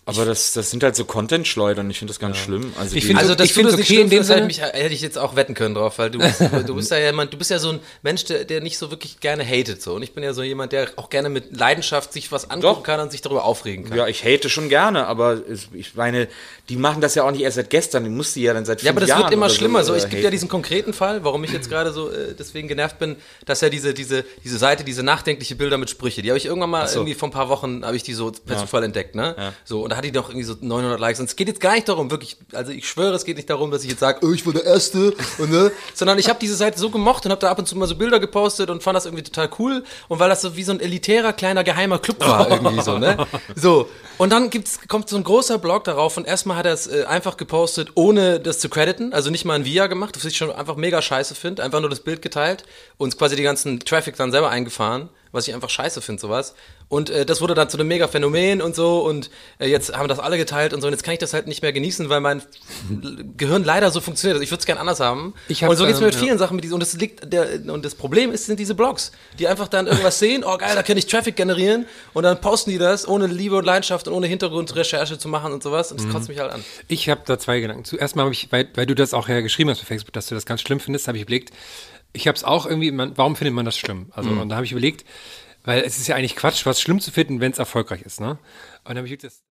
Aber das sind halt so Content-Schleudern, ich finde das ganz schlimm. Also Ich finde dass du das nicht okay schlimm in dem findest, Sinne. hätte ich jetzt auch wetten können drauf, weil du bist ja jemand, du bist ja so ein Mensch, der nicht so wirklich gerne hatet, so. Und ich bin ja so jemand, der auch gerne mit Leidenschaft sich was angucken Doch. kann und sich darüber aufregen kann. ja, ich hate schon gerne, aber ich meine, die machen das ja auch nicht erst seit gestern, die musste ja dann seit 5 Ja, aber das Jahren wird immer oder schlimmer. So, es gibt ja haten. diesen konkreten Fall, warum ich jetzt gerade so deswegen genervt bin, dass ja diese Seite, diese nachdenkliche Bilder mit Sprüche, die habe ich irgendwann mal irgendwie vor ein paar Wochen, habe ich die so per Zufall entdeckt, ne? Ja. So, und da hatte die doch irgendwie so 900 Likes. Und es geht jetzt gar nicht darum, wirklich, also ich schwöre, es geht nicht darum, dass ich jetzt sage, ich war der Erste, und, ne? Sondern ich habe diese Seite so gemocht und habe da ab und zu mal so Bilder gepostet und fand das irgendwie total cool. Und weil das so wie so ein elitärer, kleiner, geheimer Club war irgendwie so, ne? So. Und dann kommt so ein großer Blog darauf und erstmal hat er es einfach gepostet, ohne das zu crediten, also nicht mal ein Via gemacht, was ich schon einfach mega scheiße finde, einfach nur das Bild geteilt und quasi die ganzen Traffic dann selber eingefahren, was ich einfach scheiße finde, sowas. Und das wurde dann zu einem mega Phänomen und so und jetzt haben das alle geteilt und so und jetzt kann ich das halt nicht mehr genießen, weil mein Gehirn leider so funktioniert. Also ich würde es gerne anders haben. Und so geht's mir mit vielen Sachen mit diesen und und das Problem sind diese Blogs, die einfach dann irgendwas sehen, oh geil, da kann ich Traffic generieren und dann posten die das ohne Liebe und Leidenschaft und ohne Hintergrundrecherche zu machen und sowas und das kotzt mich halt an. Ich habe da 2 Gedanken. Zuerst mal habe ich, weil du das auch ja geschrieben hast bei Facebook, dass du das ganz schlimm findest, habe ich überlegt, ich habe es auch irgendwie, warum findet man das schlimm? Also, und da habe ich überlegt, weil es ist ja eigentlich Quatsch, was schlimm zu finden, wenn es erfolgreich ist, ne? Und dann habe ich das